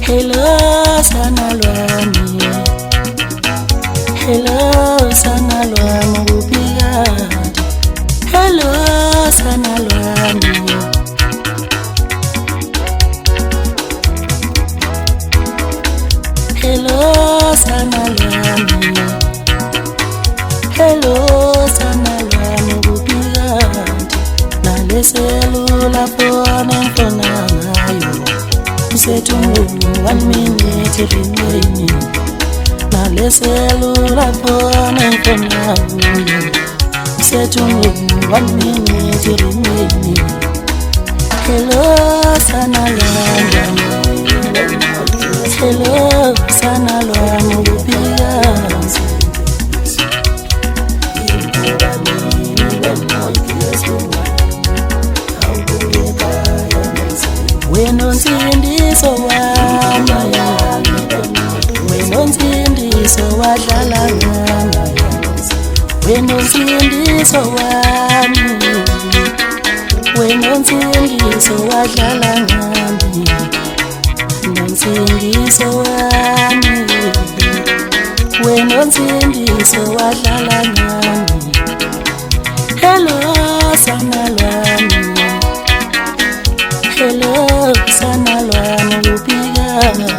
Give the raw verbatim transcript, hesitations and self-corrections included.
Hello sana lwami, hello sana lwami ubikade. Hello sana lwami, hello sana lwami, hello sana lwami ubikade. Naleselula phone mfona ngayo usethi one minute remaining. Naleselula phone mfona ngayo usethi one minute remaining. Hello sana lwami, hello sana lwami ubikade. Wenonsindiso wami, wenonsindiso wadlala ngami, wenonsindiso wami, wenonsindiso wadlala ngami, nonsindiso wami, wenonsindiso wadlala ngami. Hello sana lwami, hello sana lwami ubikade.